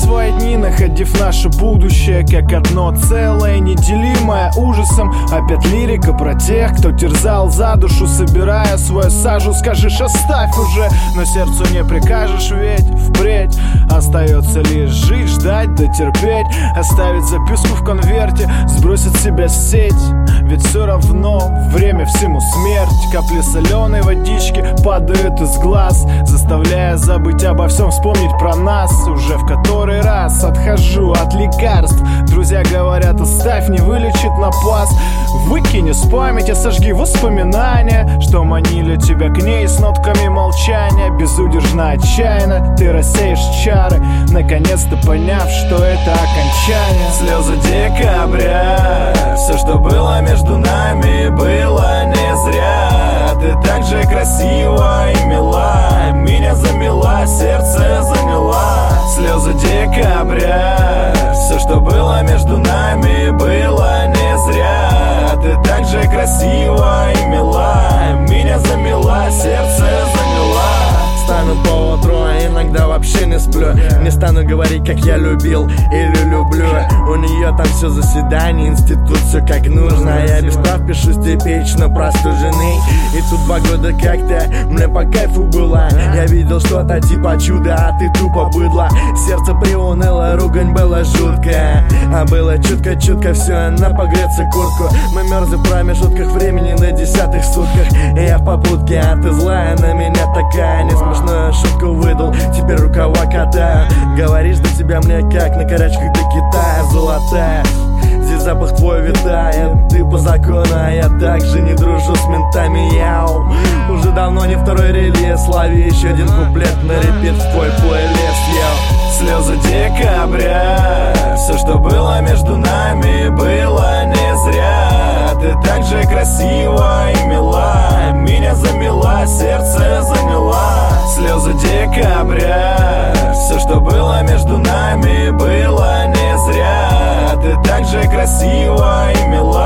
свои дни, находив наше будущее как одно целое, неделимое ужасом. Опять лирика про тех, кто терзал за душу, собирая свою сажу. Скажешь, оставь уже, но сердцу не прикажешь, ведь впредь остается лишь жить, ждать, дотерпеть, оставить записку в конверте, сбросить с себя сеть. Ведь все равно время всему смерть. Капли соленой водички падают из глаз, заставляя забыть обо всем, вспомнить про нас. Уже в который раз отхожу от лекарств. Друзья говорят, оставь, не вылечит напас. Выкини с памяти, сожги воспоминания, что манили тебя к ней с нотками молчания. Безудержно, отчаянно ты рассеешь чары, наконец-то поняв, что это окончание. Слезы декабря, все, что было между нами, было не зря. Ты так же красива и мила, меня замела, сердце заняла. Слезы декабря, все, что было между нами, было не зря. Ты так же красива и мила, меня замела, сердце заняла. Стану поутру, а иногда вообще не сплю. Не стану говорить, как я любил или люблю. У нее там все заседание, институт, все как нужно. Я без прав пишу типично простуженный. И тут 2 года как-то мне по кайфу было. Я видел что-то типа чуда, а ты тупо быдло. Сердце приуныло, ругань была жуткая, а было чутко-чутко все на погреться куртку. Мы мерзли в промежутках времени на 10-х сутках. И я в попутке, а ты злая на меня такая. Не смешную шутку выдал, теперь рукава катаю. Говоришь до тебя мне как на корячках до Китая. Золотая, здесь запах твой витает. Ты по закону, а я также не дружу с ментами. Яу, уже давно не второй релиз. Лови еще один куплет на репит в твой плейлист. Яу. Слезы декабря, все, что было между нами, было не зря. Ты так же красива и мила, меня замела, сердце заняла. Слезы декабря, все, что было между нами, было не зря. Ты так же красива и мила.